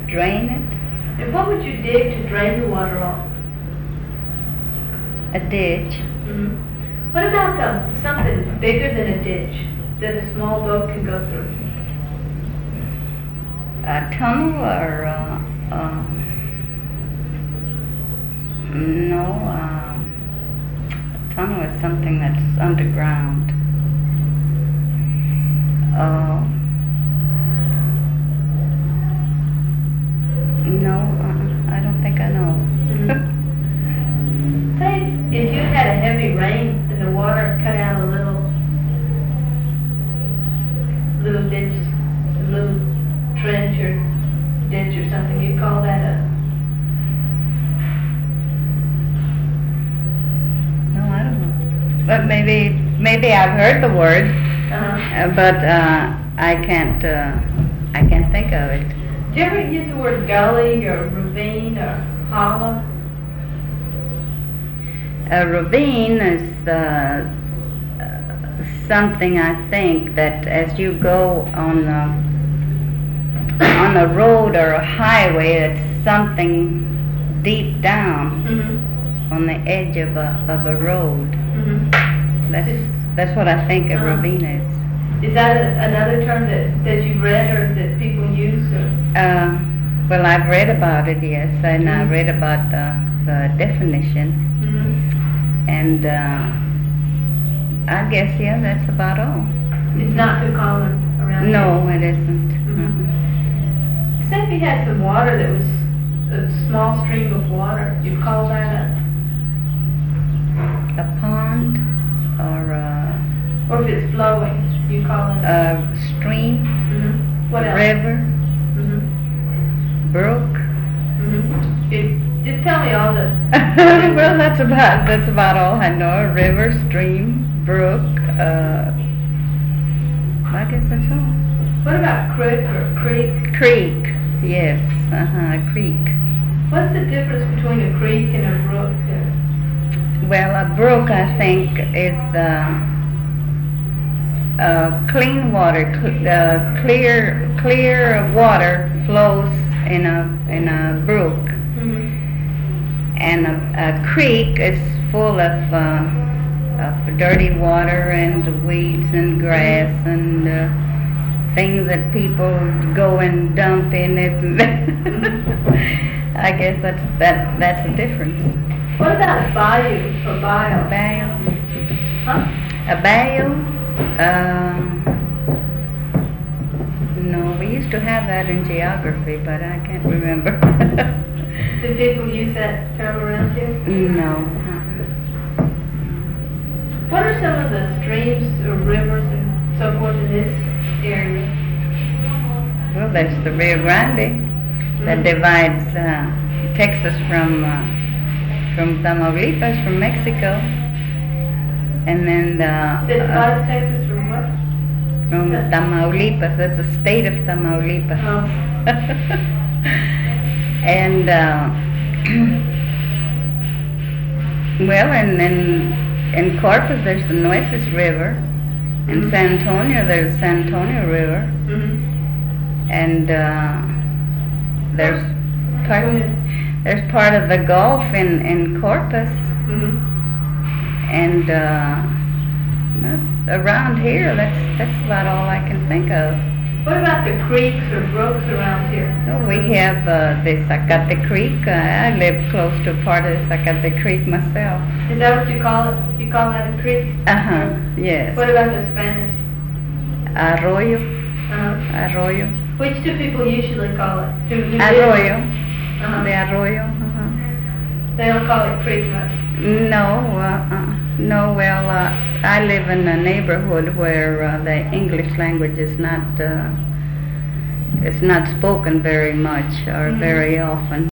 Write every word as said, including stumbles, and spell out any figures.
drain it. And what would you dig to drain the water off? A ditch. Mm-hmm. What about um, something bigger than a ditch that a small boat can go through? A tunnel or uh, uh, no, um, a tunnel is something that's underground. Uh, no, uh, I don't think I know. Mm-hmm. Say, if you had a heavy rain and the water cut out a little, little ditch, a little trench or ditch or something, you'd call that a... No, I don't know. But maybe, maybe I've heard the word, Uh-huh. uh, but uh, I can't, uh, I can't think of it. Do you ever use the word gully or ravine or hollow? A ravine is uh, uh, something I think that as you go on a, on a road or a highway, it's something deep down Mm-hmm. on the edge of a of a road. Mm-hmm. That's that's what I think a Uh-huh. ravine is. Is that a, another term that, that you've read or that people use? Or? Uh, well, I've read about it, yes, and I Mhm. read about the the definition, Mm-hmm. and uh, I guess yeah, that's about all. It's not too common around No, it isn't. Mhm. Mm-mm. Say if you had some water that was a small stream of water, you'd call that a, A pond or a, or if it's flowing, you call it a, a stream, mm-hmm. What else? river, Mm-hmm. brook. Mm-hmm. It, just tell me all the... Well, that's about that's about all I know. A river, stream, brook. Uh, I guess that's all. What about creek or creek? Creek, yes, uh-huh, a creek. What's the difference between a creek and a brook? Uh, Well, a brook, I think, is uh, uh, clean water, cl- uh, clear, clear water flows in a in a brook, mm-hmm. and a, a creek is full of, uh, of dirty water and weeds and grass and uh, things that people go and dump in it. I guess that's that that's the difference. What about bayou or A bayou? bayou. Huh? A bayou? Um, no, we used to have that in geography, but I can't remember. Do people use that term around here? No. What are some of the streams or rivers and so forth in this area? Well, there's the Rio Grande that Mhm. divides divides uh, Texas from uh, from Tamaulipas, from Mexico, and then the, That uh, divides Texas from what? from Tamaulipas. That's the state of Tamaulipas. Oh. And uh, well, and in in Corpus there's the Nueces River. In Mhm. San Antonio there's the San Antonio River, Mm-hmm. and uh, there's part Go ahead. there's part of the Gulf in in Corpus, Mm-hmm. and uh, well, around here that's that's about all I can think of. What about the creeks or brooks around here? Oh, we have uh, the Zacate Creek. Uh, I live close to part of the Zacate Creek myself. Is that what you call it? You call that a creek? Uh-huh, yes. What about the Spanish? Arroyo, Uh, arroyo. which do people usually call it? Do, do they- Arroyo, Uh-huh. the arroyo. Uh-huh. They don't call it creek much. No, uh, uh, no, well, uh, I live in a neighborhood where uh, the English language is not, uh, it's not spoken very much or Mhm. very often.